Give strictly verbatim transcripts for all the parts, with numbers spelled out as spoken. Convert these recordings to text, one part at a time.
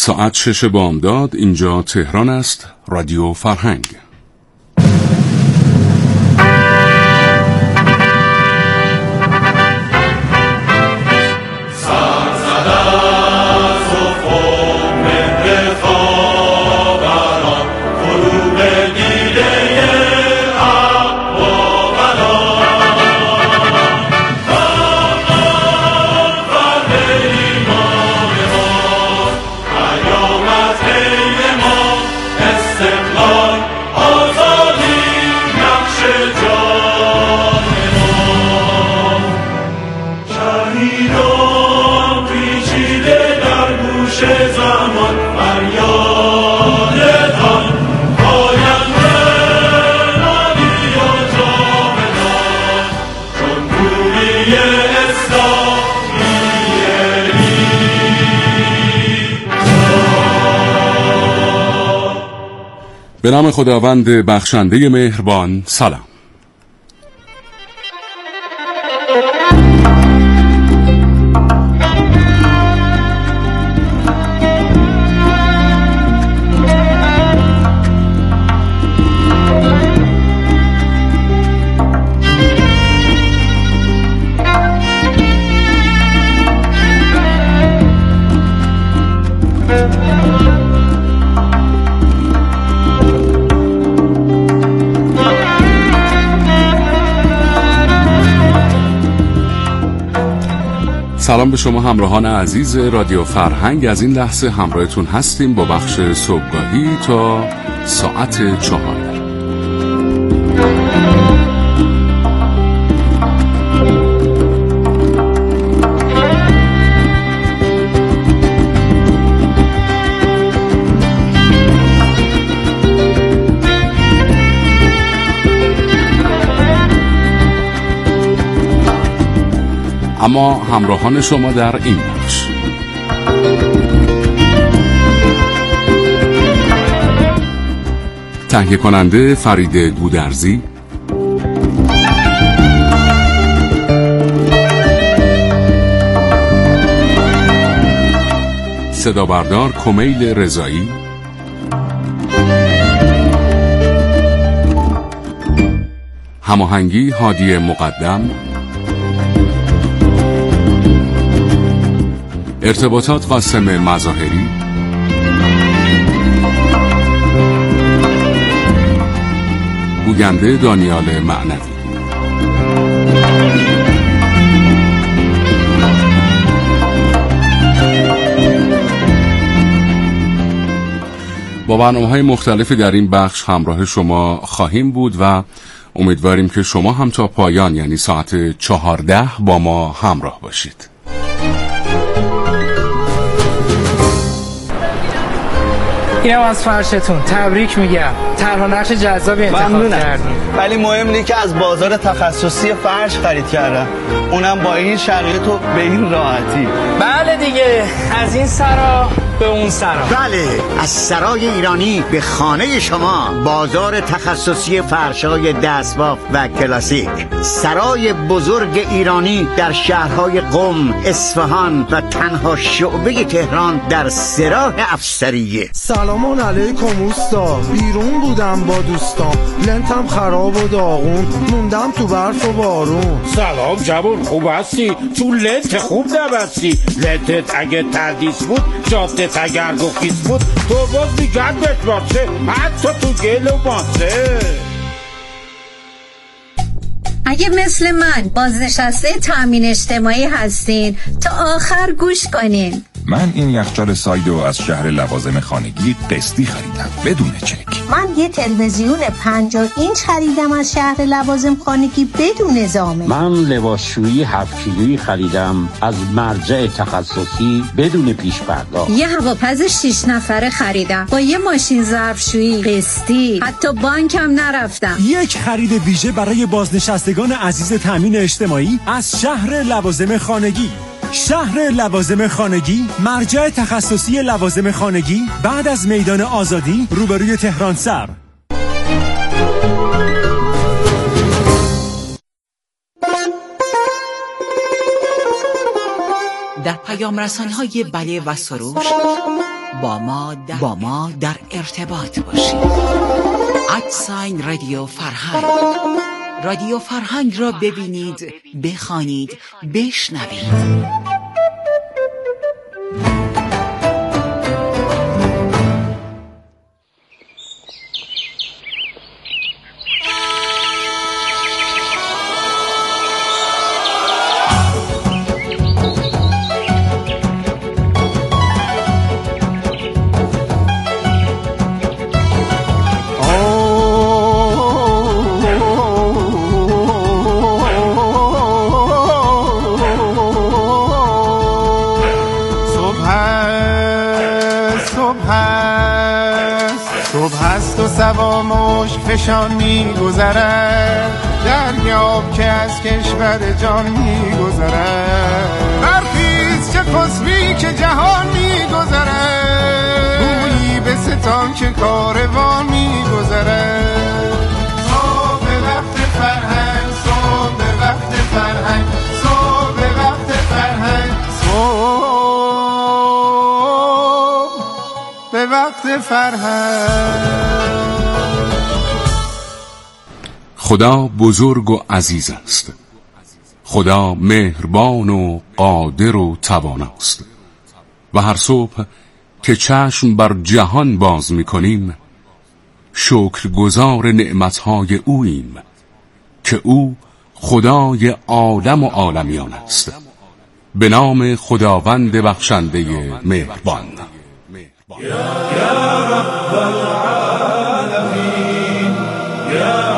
ساعت شش بامداد، اینجا تهران است. رادیو فرهنگ. به نام خداوند بخشنده مهربان. سلام. سلام به شما همراهان عزیز رادیو فرهنگ. از این لحظه همراهتون هستیم با بخش صبحگاهی تا ساعت چهار. اما همراهان شما در این بخش: تهیه کننده فرید گودرزی، صدا بردار کمیل رضایی، هماهنگی هادی مقدم، ارتباطات قاسم مظاهری، گوینده دانیال معنوی. با برنامه‌های مختلفی در این بخش همراه شما خواهیم بود و امیدواریم که شما هم تا پایان، یعنی ساعت چهارده، با ما همراه باشید. اینم از فرشتون، تبریک میگم. طرح نقش جذابی انتخاب کردیم. ولی مهم اینه که از بازار تخصصی فرش خرید کردم، اونم با این شرایط و به این راحتی. بله دیگه، از این سرا به اون سرا. بله، از سرای ایرانی به خانه شما. بازار تخصصی فرش‌های دستباف و کلاسیک. سرای بزرگ ایرانی در شهرهای قم، اصفهان و تنها شعبه تهران در سراح افسریه. سلام علیکم اوستا، بیرون بودم با دوستام، لنتم خراب و داغون، موندم تو برف و بارون. سلام جوان، خوب هستی؟ تو لنت خوب نبستی. لنتت اگه تردیس بود، جادت اگر گفیس بود، تو باز دیگر بشباسه، حتی تو گل و باسه. اگه مثل من بازنشسته تامین اجتماعی هستین، تا آخر گوش کنین. من این یخچال سایدو از شهر لوازم خانگی قسطی خریدم بدون چک. من یه تلویزیون پنجاه اینچ خریدم از شهر لوازم خانگی بدون زامن. من لباسشویی هفت کیلویی خریدم از مرجع تخصصی بدون پیش پرداخت. یه هواپز شش نفره خریدم با یه ماشین ظرفشویی قسطی، حتی بانکم نرفتم. یک خرید ویژه برای بازنشستگان عزیز تامین اجتماعی از شهر لوازم خانگی. شهر لوازم خانگی، مرجع تخصصی لوازم خانگی، بعد از میدان آزادی، روبروی تهران سر. در پیام رسانی‌های بله و سروش با ما در, با ما در ارتباط باشید. ادساین رادیو فرهنگ. رادیو فرهنگ را ببینید، بخوانید، بشنوید. سوا مشک فشان می گذرد، دریاب که از کشور جان می گذرد. برخیز چه خسبی که جهان می گذرد، گویی به ستان که کاروان می گذرد. صبح وقت فرهنگ، صبح وقت فرهنگ، صبح وقت فرهنگ، صبح به وقت فرهنگ. خدا بزرگ و عزیز است. خدا مهربان و قادر و تواناست و هر صبح که چشم بر جهان باز می‌کنیم شکرگزار نعمت‌های اوییم که او خدای عالم و عالمیان است. به نام خداوند بخشنده مهربان. یا رب العالمین، یا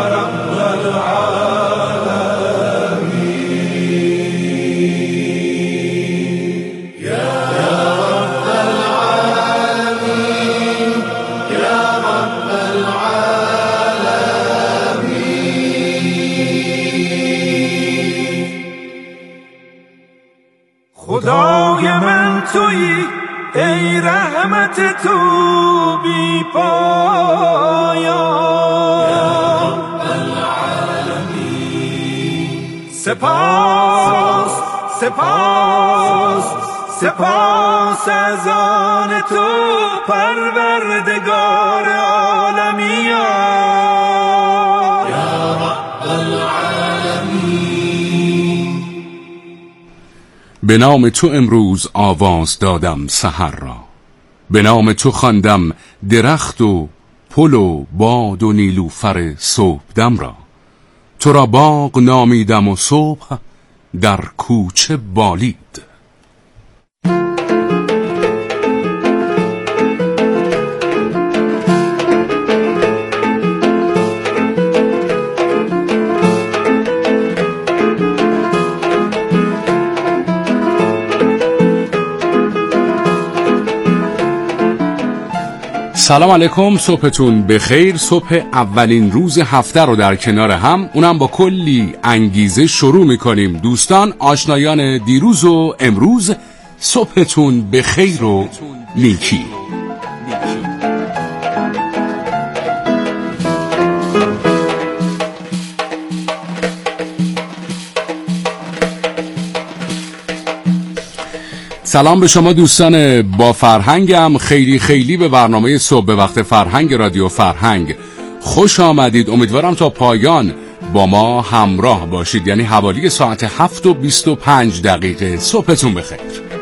خدای من تویی، ای رحمت تو بی پایان. یا رب العالمین، سپاس سپاس سپاس از آن تو پروردگار عالمیان. یا رب العالمین، به نام تو امروز آواز دادم سحر را، به نام تو خواندم درخت و پل و باد و نیلوفر صبحدم را. تو را باغ نامیدم و صبح در کوچه بالید. سلام علیکم، صبحتون بخیر. صبح اولین روز هفته رو در کنار هم، اونم با کلی انگیزه شروع میکنیم. دوستان، آشنایان دیروز و امروز، صبحتون بخیر و نیکی. سلام به شما دوستان با فرهنگم، خیلی خیلی به برنامه صبح به وقت فرهنگ رادیو فرهنگ خوش آمدید. امیدوارم تا پایان با ما همراه باشید، یعنی حوالی ساعت هفت و بیست و پنج دقیقه. صبحتون بخیر.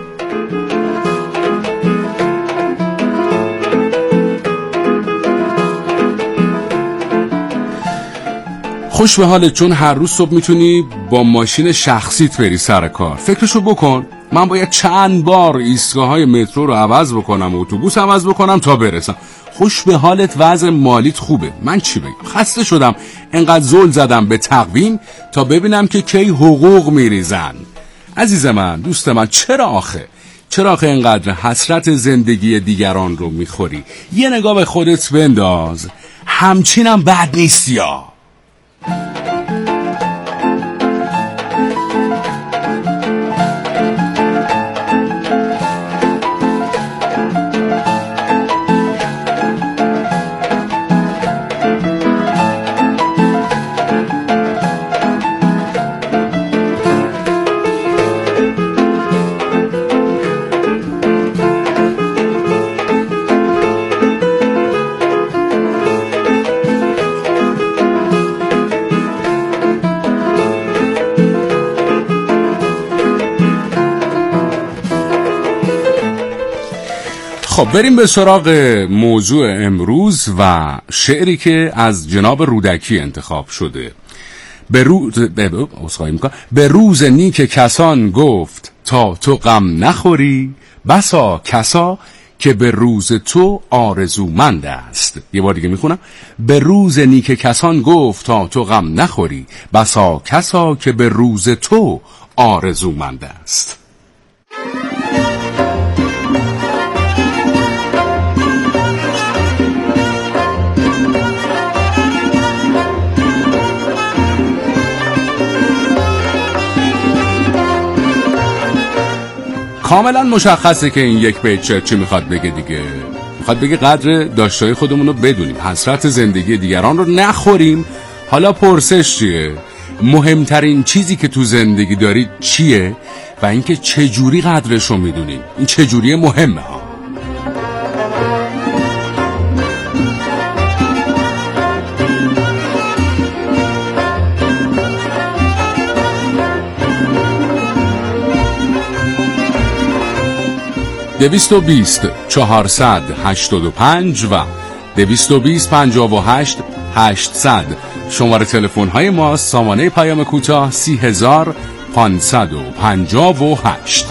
خوش به حالت، چون هر روز صبح میتونی با ماشین شخصیت بری سر کار. فکرشو بکن، من باید چند بار ایستگاه‌های مترو رو عوض بکنم و اتوبوس عوض بکنم تا برسم. خوش به حالت، وضع مالیت خوبه. من چی بگم؟ خسته شدم انقدر زل زدم به تقویم تا ببینم که کی حقوق میریزن. عزیز من، دوست من، چرا آخه چرا آخه اینقدر حسرت زندگی دیگران رو میخوری؟ یه نگاه به خودت بنداز، همچینم بد نیستی یا خب بریم به سراغ موضوع امروز و شعری که از جناب رودکی انتخاب شده. به روز به, به روز نیک کسان گفت تا تو غم نخوری، بسا کسا که به روز تو آرزومند است. یه بار دیگه میخونم. به روز نیک کسان گفت تا تو غم نخوری، بسا کسا که به روز تو آرزومند است. کاملا مشخصه که این یک بیت چی میخواد بگه دیگه. میخواد بگه قدر داشتهای خودمون رو بدونیم، حسرت زندگی دیگران رو نخوریم. حالا پرسش چیه؟ مهمترین چیزی که تو زندگی دارید چیه؟ و اینکه چجوری قدرش رو میدونیم. این چجوری مهمه ها. دویست و بیست چهارصد هشتاد و پنج و دویست و بیست پنجاه و هشت هشتصد شماره تلفن های ما. سامانه پیام کوتاه سی هزار پانصد و پنجاه و هشت.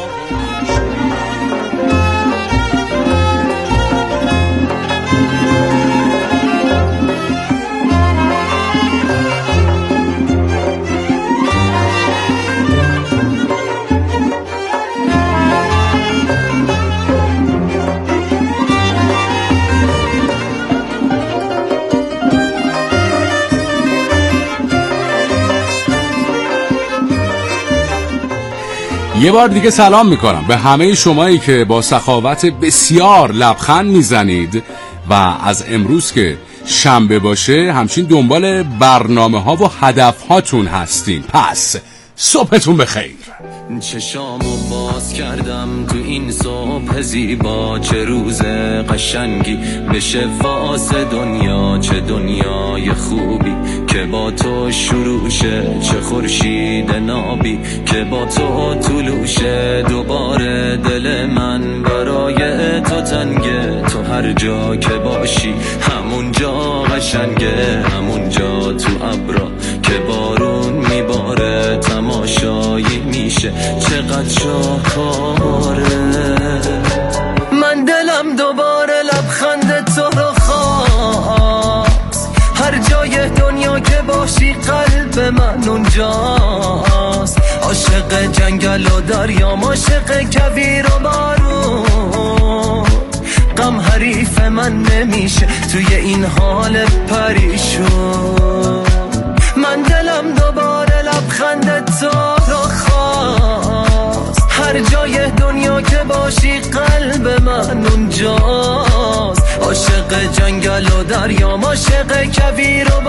یه بار دیگه سلام میکنم به همه شمایی که با سخاوت بسیار لبخند میزنید و از امروز که شنبه باشه همچین دنبال برنامه ها و هدف هاتون هستین. پس صبحتون بخیر. چشامو باز کردم تو این صبح زیبا، چه روز قشنگی بشه واسه دنیا، چه دنیای خوبی که با تو شروع شه، چه خورشید نابی که با تو طلوع شه. دوباره دل من برای تو تنگه، تو هر جا که باشی همون جا قشنگه، همون جا تو ابرا که بارون میباره تماشایی میشه چقدر شاهکاره. من دلم دوباره لبخند تو رو خواست، هر جای دنیا که باشی قلب من اونجاست. عاشق جنگل و دریا، عاشق کویر و بارون، غم حریف من نمیشه توی این حال پریشون. من دلم دوباره لبخند تو رو خواست، هر جای دنیا که باشی قلب من اونجاست. عاشق جنگل و دریا، عاشق کویر و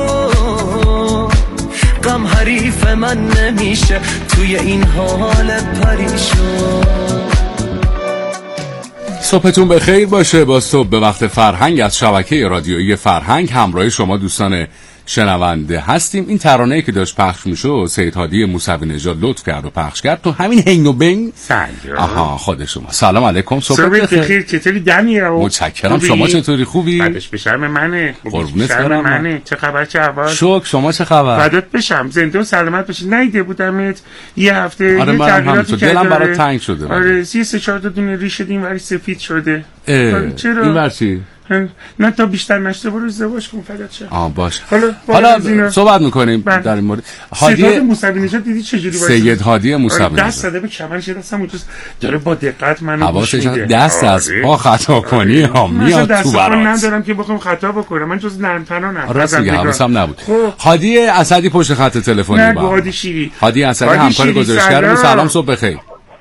بارون، غم حریف من نمیشه توی این حال پریشون. صبحتون بخیر باشه. با صبح به وقت فرهنگ از شبکه رادیویی فرهنگ همراه شما دوستان شنونده هستیم. این ترانه‌ای که داشت پخش میشه سید هادی موسوی نژاد لطف کرد و پخش کرد تو همین هین و بین. سلام. آها خود شما. سلام علیکم. صبح بخیر. چطوری دنیه؟ متشکرم. شما چطوری؟ خوبی؟ بعدش به شرم منه. قربونت برم. منه. چه خبر؟ چه احوال؟ شکر. شما چه خبر؟ فدات بشم. زنده و سلامت باشی. نیده بودمت یه هفته. آره من هم تو دلم برات تنگ شده. آره سی سه چهار تا دونه ریش دین ولی سفید شده. آره چرا؟ این ورچی؟ نه تا بیشتر نشته برو ازدواج کن فدات شه. آ باش. حالا حالا صحبت میکنیم بله. در این مورد. هادی موسوی نژاد دیدی چه جوری وایساد؟ سید هادی موسوی نژاد دست زده به کمرش، دستم اونجاست داره با دقت منو گوش میده. دست از پا خطا کنی ها میاد تو برات. من ندارم که بخوام خطا بکنم، من جز نرم تنانم. راست میگه حواسم نبود. هادی اسدی پشت خط تلفنی با. هادی شیری. هادی اسدی همکار گزارشگر. سلام صبح بخیر.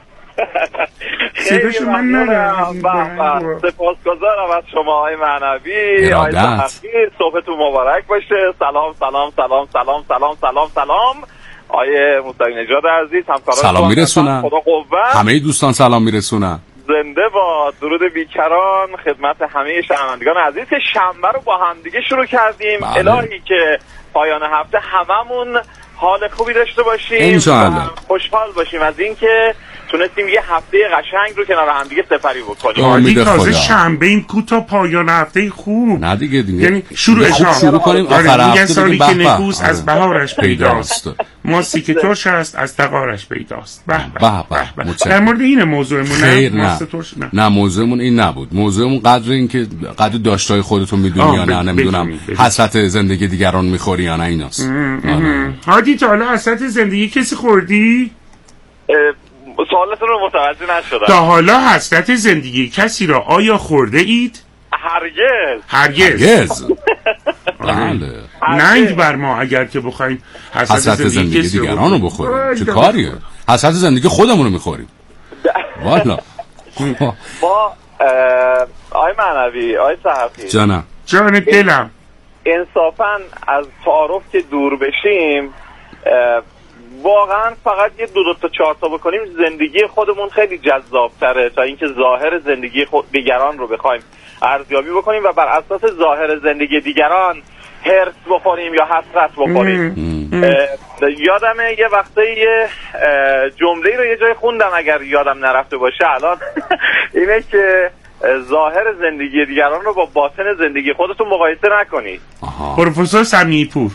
خیلی ممنونم. سپاسگزارم از شما آقای معنوی. آقای صحفی صبحتون مبارک باشه. سلام سلام سلام سلام سلام سلام سلام آقای موسوی نژاد عزیز، همکاران سلام میرسونم. همه دوستان سلام میرسونم. زنده با درود بیکران خدمت همه شنوندگان عزیز که شنبه رو با همدیگه شروع کردیم. بله. الهی که پایان هفته هممون حال خوبی داشته باشیم انشاءالله. و خوشحال باشیم از اینکه تونستیم یه هفته قشنگ رو کنار همدیگه سپری بکنیم. امید تازه شنبه این کوتا پایان هفته خوب. نه دیگه دیگه یعنی شروع خوب شروع کنیم آخر میگن هفته سالی دیگه که به به. نکوس از بهارش پیداست. ماسی که ترش است از تقارش پیداست. به به به به. در مورد این موضوعمون خیر نه نه ماست ترش نه. نه موضوعمون این نبود. موضوعمون قدر این که قدر داشتای خودتون میدونی یا نه نمیدونم حسرت زندگی دیگران میخوری یا نه ایناست. هادی تا حالا حسرت زندگی کسی خوردی؟ سوالتون رو متوجه نشدم. تا حالا حسرت زندگی کسی را آیا خورده اید؟ هرگز هرگز هرگز بله. ننگ بر ما اگر که بخوایم حسرت, حسرت زندگی, زندگی دیگران رو بخوریم. چه کاریه؟ حسرت زندگی خودمون رو میخوریم. والا با آی معنوی آی صحفی جانم جان دلم انصافا از تعارف که دور بشیم واقعا فقط یه دو دو تا چهار تا بکنیم زندگی خودمون خیلی جذاب تره تا اینکه ظاهر زندگی خود دیگران رو بخوایم ارزیابی بکنیم و بر اساس ظاهر زندگی دیگران هرس بخوریم یا حسرت بخوریم. یادمه یه وقته یه جمله‌ای رو یه جای خوندم اگر یادم نرفته باشه الان اینه که ظاهر زندگی دیگران رو با باطن زندگی خودتون مقایسه نکنید. پروفسور سمیعی پور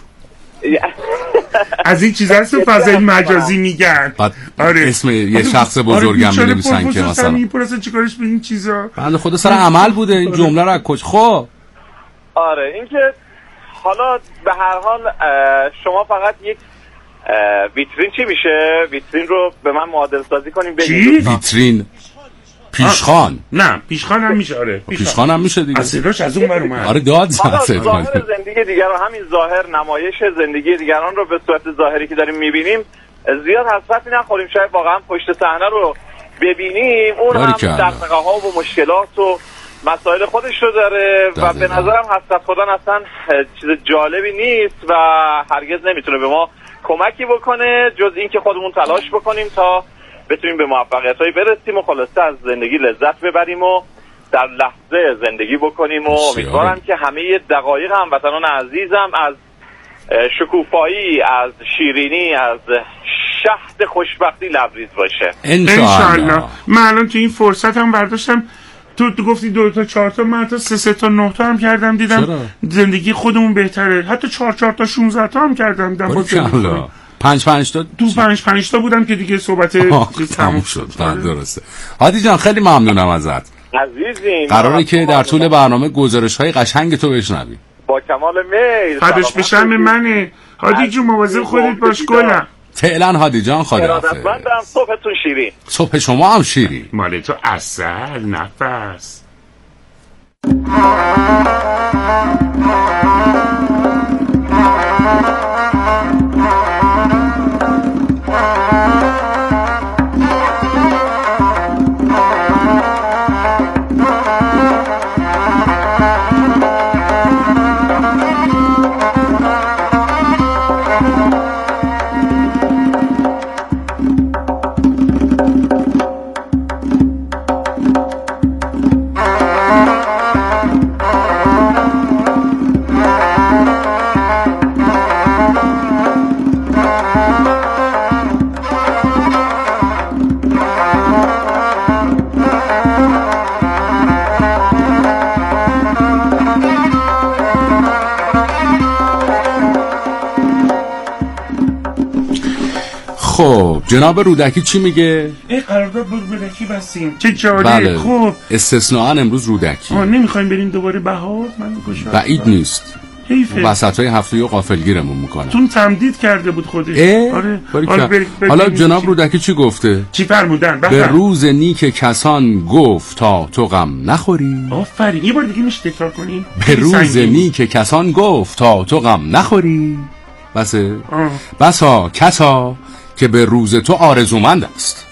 از این چیزا هست تو فضای مجازی میگن. آره اسم یه شخص بزرگم می نویسن که مثلا سمیعی پور اصلا چیکارش به این چیزا؟ بنده خدا سر عمل بوده این جمله رو از کجا خب آره اینکه حالا به هر حال شما فقط یک ویترین چی میشه؟ ویترین رو به من معادل سازی کنیم. چی؟ ویترین پیشخان. نه پیشخان هم میشه. آره پیشخان هم میشه دیگه. اصلاش از اون ور اومد. آره داد زد. ظاهر زندگی دیگران همین ظاهر نمایش زندگی دیگران رو به صورت ظاهری که داریم میبینیم زیاد حسرتی نخوریم. شاید واقعا پشت صحنه رو ببینیم اون هم دغدغه‌ها و مشکلات و مسائل خودش رو داره و به نظرم حسرت خوردن اصلا چیز جالبی نیست و هرگز نمیتونه به ما کمکی بکنه جز این که خودمون تلاش بکنیم تا بتونیم به موفقیت‌هایی برسیم و خلاصه از زندگی لذت ببریم و در لحظه زندگی بکنیم و امیدوارم که همه دقایق هموطنان عزیزم از شکوفایی، از شیرینی، از شهد خوشبختی لبریز باشه انشالله. من الان تو این فرصت هم برداشتم تو تو گفتی دو تا چهار تا من تا سه سه تا نه تا هم کردم دیدم چرا؟ زندگی خودمون بهتره. حتی چهار چهار تا شانزده تا هم کردم دیدم پنج پنج تا تو پنج پنج تا بودم که دیگه صحبت تموم شد. درسته. هادی جان خیلی ممنونم ازت عزیزیم. قراره که در طول برنامه گزارش‌های قشنگ تو بشنوی. با کمال میل. فداش بشم منه. هادی جون مواظب خودت باش گلم. فعلا هادی جان خداحافظ. ارادتمندم. صبحتون شیرین. صبح شما هم شیرین. مال تو عسل نفس. خب جناب رودکی چی میگه؟ ای قرارداد بود رودکی بستیم. چه جالب. بله. خب استثناءً امروز رودکی. آه نمیخوایم بریم دوباره بهار؟ من میگوشم بعید نیست. حیفه. وسطای هفته و غافلگیرمون میکنه. تون تمدید کرده بود خودش. آره. آره بری بری حالا جناب چی؟ رودکی چی گفته؟ چی فرمودن؟ به روز نیک کسان گفت تا تو غم نخوری. آفرین. یه بار دیگه میشه تکرار کنین؟ به روز نیک کسان گفت تا تو غم نخوری. بسه؟ بسا کسا که به روز تو آرزومند است.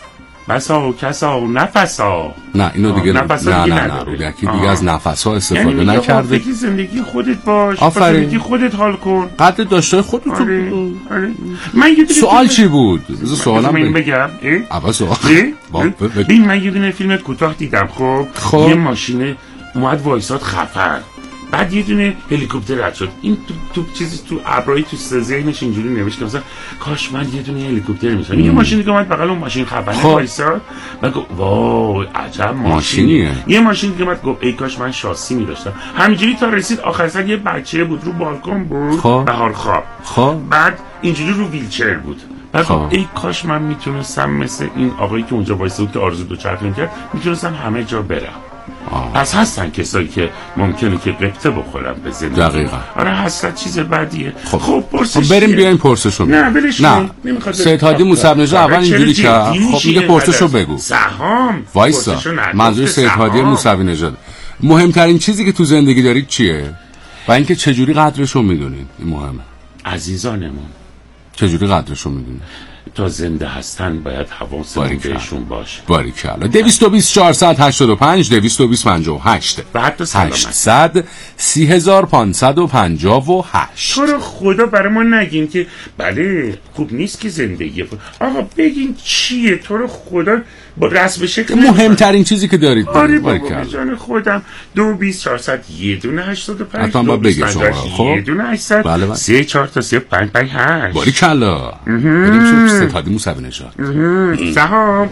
بسا و کسا و نفسا. نه اینو دیگه نه نه نه نه یکی دیگه از نفس‌ها استفاده یعنی نکرده. یعنی زندگی خودت باش، زندگی خودت حال کن، قدر داشته خودت. آره. آره. من یه سوال چی بود؟ سوالم بگم. اول سوال ببین من یه دونه فیلم کوتاه دیدم. خب خب یه ماشین اومد وایساد خفر، بعد یه دونه هلیکوپتر رد شد. این تو تو چیزی تو ابرای تو ذهنش اینجوری نوشت که مثلا کاش من یه دونه هلیکوپتر می‌سازم. یه ماشین دیگه اومد بغل اون ماشین خفنه خب. وایساد، بعد گفت وای عجب ماشینیه. یه ماشین دیگه اومد گفت ای کاش من شاسی می‌داشتم. همینجوری تا رسید آخر سر یه بچه بود رو بالکن بود خب. بهار خواب. خب بعد اینجوری رو ویلچر بود. بعد خب. ای کاش من میتونستم مثل این آقایی که اونجا وایساد که آرزو دوچرخه می‌کرد میتونستم همه جا برم. آه. پس هستن کسایی که ممکنه که قبطه بخورن به زندگی. دقیقاً. آره حسرت چیز بدیه. خب, خب پرسش خب بریم بیایم پرسشو. نه ولش کن. نمیخواد. سید هادی موسی نژاد اول اینجوری کرد. خب میگه پرسشو بگو. سهام. وایسا. منظور سید هادی موسی نژاد. مهمترین چیزی که تو زندگی دارید چیه؟ و اینکه چجوری قدرشو میدونید؟ این مهمه. عزیزانمون. چجوری قدرشو میدونید؟ تا زنده هستن باید حواسمون بهشون باشه. باریکلا. دویست و بیست چهارصد هشتاد و پنج دویست و بیست پنجاه و هشت و حتی سلامت هشتصد سی هزار پانصد و پنجاه و هشت. تو رو خدا برای ما نگین که بله خوب نیست که زندگی فر... آقا بگین چیه تو رو خدا با رسم شکل مهمترین چیزی که دارید. آره بابا جان خودم. دو بیست چهارصد یه دونه هشتاد و پنج حتما با بگه شما خب یه دونه هشتصد بله بله. سه چهار تا سه پنج پنج هشت. باریکلا. بریم شو سید هادی موسی نژاد. سهام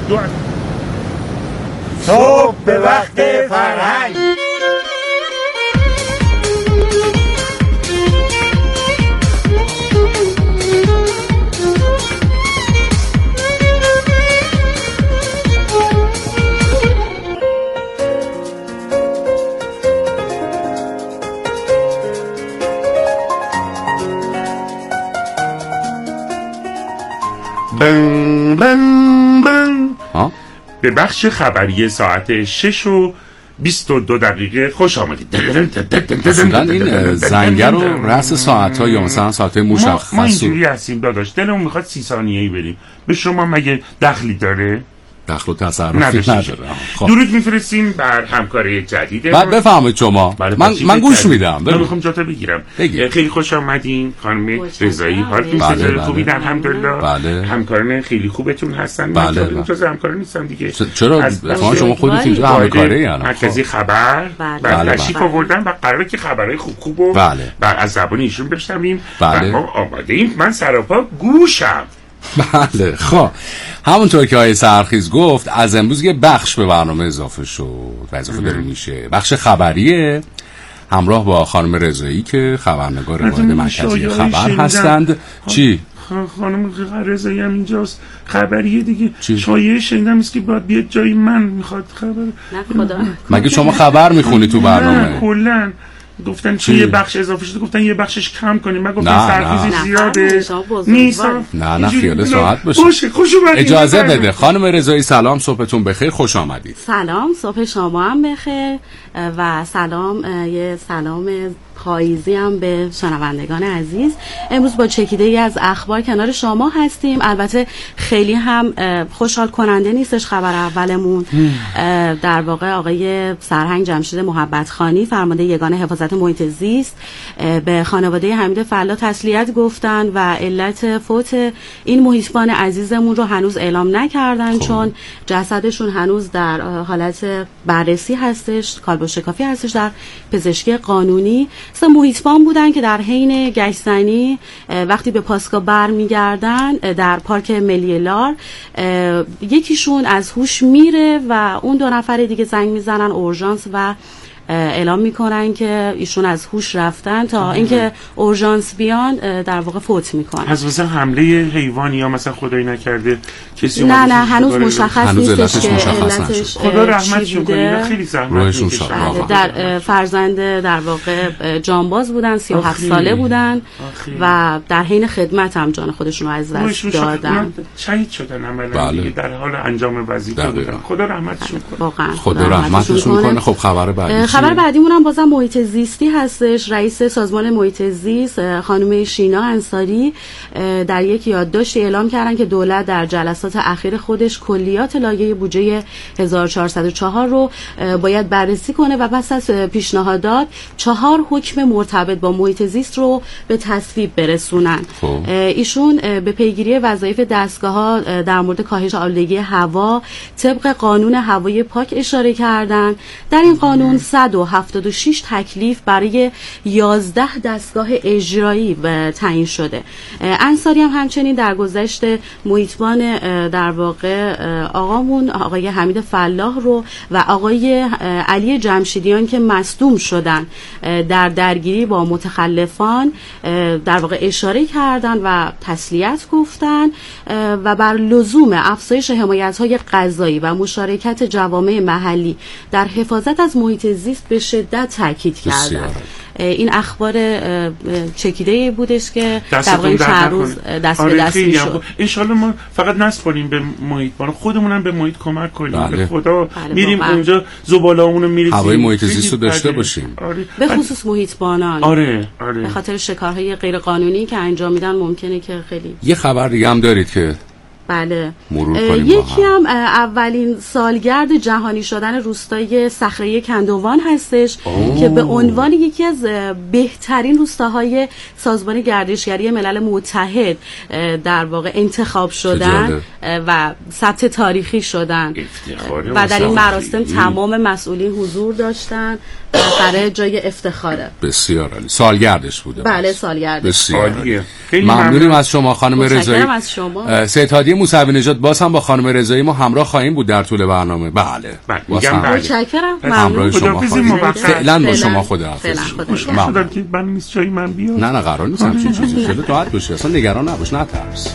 صبح به وقت فرهنگ. بن بن بن به بخش خبری ساعت شش و بیست و دو دقیقه خوش آمدید. اصلا این زنگر و رأس ساعت ها یا مثلا ساعت مشخص ما اینجوری هستیم داداش، دلمون میخواد سی ثانیه‌ای بریم. به شما مگه دخلی داره؟ دخل و تصرفی نداره. خب. درود میفرستیم بر همکاری جدید. بعد بفهمید شما. من من گوش میدم. من میخوام جاتو بگیرم. بگیر. خیلی خوش آمدین خانم رضایی. حالتون چطوره؟ خوبی؟ الحمدلله. بله. همکاران خیلی خوبتون هستن. بله. من جز همکارا نیستم دیگه. چرا شما خودت اینجا همکاری یعنی مرکزی خبر بعد تشریف آوردن و قراره که خبرای خوب خوبو بله. بعد از زبان ایشون بشنویم. بله. ما آماده ایم. من سراپا گوشم. بله. خب همونطور که آقای سرخیز گفت از امروز یه بخش به برنامه اضافه شد و اضافه داره میشه. بخش خبریه همراه با خانم رضایی که خبرنگار واحد مرکزی خبر هستند. چی؟ خانم رضایی هم اینجاست. خبریه دیگه. شایعه شنیدم است که باید بیاد جای من میخواد خبر. نه خدا. مگه شما خبر میخونی تو برنامه؟ نه کلا گفتن چه یه بخش اضافه شده، گفتن یه بخشش کم کنیم. من گفتم سرخیزی زیاده نیست. نه نه خیال ساعت باشه. باشه خوش اومدید. اجازه بده خانم رضایی. سلام، صبحتون بخیر، خوش آمدید. سلام، صبح شما هم بخیر و سلام، یه سلام پاییزی هم به شنوندگان عزیز. امروز با چکیده ای از اخبار کنار شما هستیم. البته خیلی هم خوشحال کننده نیستش خبر اولمون. در واقع آقای سرهنگ جمشید محبت خانی فرمانده یگان حفاظت محیط زیست به خانواده حمید فلا تسلیت گفتن و علت فوت این محیطبان عزیزمون رو هنوز اعلام نکردن. خوب. چون جسدشون هنوز در حالت بررسی هستش، کالبد شکافی هستش در پزشکی قانونی. سه محیطبان بودن که در حین گشتنی وقتی به پاسگاه برمیگردن در پارک ملی لار یکیشون از هوش میره و اون دو نفر دیگه زنگ میزنن اورژانس و اعلام میکنن که ایشون از هوش رفتن تا اینکه اورژانس بیان در واقع فوت میکنن. از مثلا حمله حیوانی یا مثلا خدایی نکرده کسی نه نه هنوز مشخص نیستش که علتش خدا رحمتشون کنه. خیلی زحمت میکشن. در فرزند در واقع جانباز بودن، سی و هفت ساله بودن و در حین خدمت هم جان خودشون رو از دست دادن. شهید شدن عملا دیگه در حال انجام وظیفه بودن. خدا رحمتشون کنه. واقعا خدا رحمتشون کنه. خب خبر بعدی خبر بعدیمون هم بازم محیط زیستی هستش. رئیس سازمان محیط زیست خانم شینا انصاری در یک یادداشتی اعلام کردن که دولت در جلسات اخیر خودش کلیات لایحه بودجه هزار و چهارصد و چهار رو باید بررسی کنه و پس از پیشنهادات چهار حکم مرتبط با محیط زیست رو به تصویب برسونن. ایشون به پیگیری وظایف دستگاه‌ها در مورد کاهش آلودگی هوا طبق قانون هوای پاک اشاره کردن. در این قانون صد و هفتاد و شش تکلیف برای یازده دستگاه اجرایی تعیین شده. انصاری هم همچنین در گذشته محیطبان در واقع آقامون آقای حمید فلاح رو و آقای علی جمشیدیان که مصدوم شدن در درگیری با متخلفان در واقع اشاره کردن و تسلیت گفتن و بر لزوم افزایش حمایت‌های قضایی و مشارکت جوامع محلی در حفاظت از محیط زیست به شدت تاکید کردن. این اخبار چکیده بودش که در واقع چند روز دست به دست میشد. انشالله ما فقط نسپاریم به محیط، خودمون هم به محیط کمک کنیم. بله. به خدا بله میریم اونجا زباله‌مون رو میریزیم، هوای محیط زیست رو داشته باشیم. آره. به خصوص محیطبانان. آره آره. به خاطر شکارهای غیر قانونی که انجام میدن ممکنه که خیلی. یه خبر دیگه هم دارید که بله یکی هم اولین سالگرد جهانی شدن روستای صخره کندوان هستش اوه. که به عنوان یکی از بهترین روستاهای سازمان گردشگری ملل متحد در واقع انتخاب شدن و ثبت تاریخی شدن و در این مراسم تمام مسئولین حضور داشتن برای جای افتخاره. بسیار عالی. سالگردش بوده. بله سالگردش. بسیار ممنونیم از شما خانم رضایی. از شما. ستادی موسوی نژاد باز هم با خانم رضایی ما همراه خواهیم بود در طول برنامه. بله. متشکرم. ممنون شما. فعلا با شما خداحافظ. خوشحال شدم که من نیست جای من بیاد. نه نه قرار نیست همچین چیزی. خیلی راحت باشی. اصلا نگران نباش، نترس.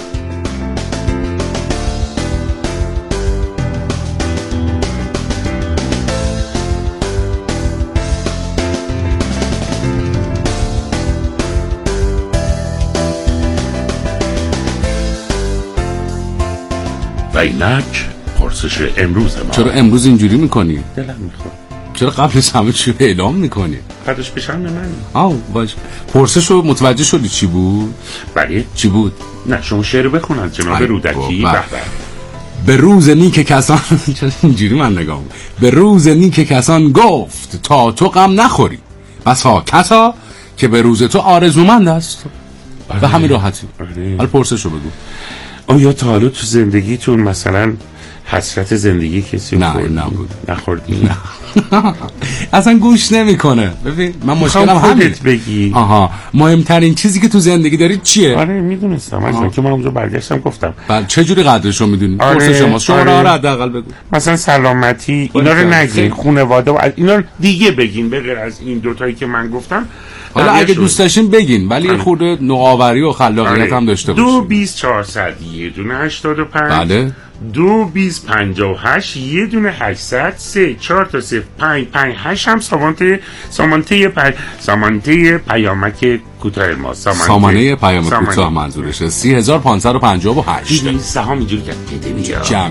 و اینک پرسش امروز ما. چرا امروز اینجوری میکنی؟ دلم میخواد. چرا قبلش همه چی رو اعلام میکنی؟ قدش بشم من. آه باش. پرسش رو متوجه شدی چی بود؟ بله. چی بود؟ نه شما شعر بخون از جناب رودکی. به روز نیک کسان چرا اینجوری من نگاه کنم؟ به روز نیک کسان گفت تا تو غم نخوری، بس ها کسا که به روز تو آرزومند است. به همین راحتی. حالا پرسش رو بگو. آیا تا حالا تو زندگیتون مثلا حسرت زندگی کسی نه نبود؟ نخوردی؟ نه اصلا گوش نمیکنه. ببین من مشکلم همین. بگی. آها مهمترین چیزی که تو زندگی داری چیه؟ آره میدونستم از که من اونجا برگشتم گفتم. بعد چه جوری قدرش رو میدونی؟ آره پرسش شما شما آره. را حداقل بگو. مثلا سلامتی اینا رو نگین، خانواده و اینا رو دیگه بگین به غیر از این دو تایی که من گفتم. حالا اگه دوست داشتین بگین ولی یه خورده نوآوری و خلاقیت هم داشته باشین. دو بیست چهارصد یه دونه هشتاد و پنج. بله. دو بیست پنجاه و هشت یه دونه هشتصد سه چهار تا صفر پنج پنج هشت هم سامانته سامانته پی سامانته پیامک کوتاه ما سامانه پیامک کوتاه منظورشه. سی هزار پانصد و پنجاه و هشت. این سهام اینجوری کرد بده میاد جمع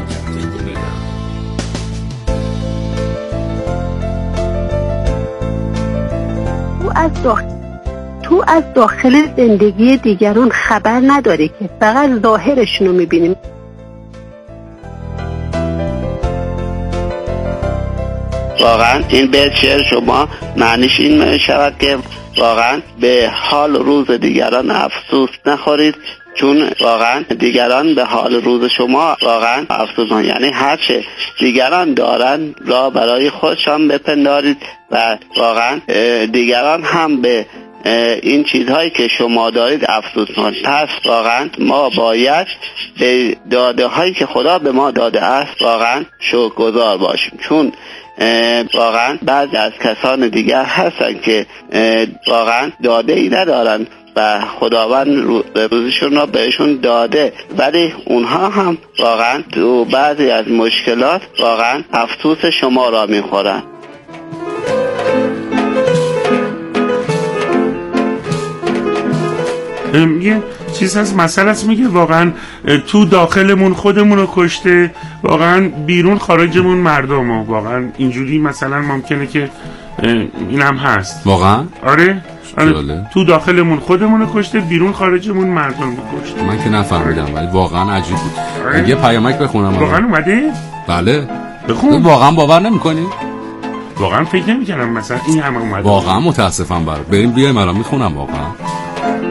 تو از داخل تو از داخل زندگی دیگران خبر نداره که فقط ظاهرشون رو میبینیم. واقعا این بیت شعر شما معنیش این می شود که واقعا به حال روز دیگران افسوس نخورید، چون واقعا دیگران به حال روز شما واقعا افسوس نخورید. یعنی هر چه دیگران دارن را برای خودشان بپندارید و واقعا دیگران هم به این چیزهایی که شما دارید افسوس نخورید. پس واقعا ما باید به داده هایی که خدا به ما داده است واقعا شکرگزار باشیم، چون واقعا بعضی از کسان دیگر هستن که واقعا داده ای ندارن و خداوند روزشون را بهشون داده، ولی اونها هم واقعا تو بعضی از مشکلات واقعا افسوس شما را میخورن. یه چیز هست مسئله است میگه واقعا تو داخلمون خودمون رو کشته، واقعا بیرون خارجمون مردم رو. واقعا اینجوری مثلا ممکنه که این هم هست واقعا؟ آره آره تو داخلمون خودمون کشته، بیرون خارجمون مردم کشته. من که نفهمیدم ولی واقعا عجیب بود. آره. یه پیامک بخونم. واقعا اومده؟ بله بخون. واقعا باور نمی‌کنی؟ واقعا فکر نمی‌کردم مثلا این هم اومده. واقعا متاسفم برات. بریم بیایم الان میخونم واقعا.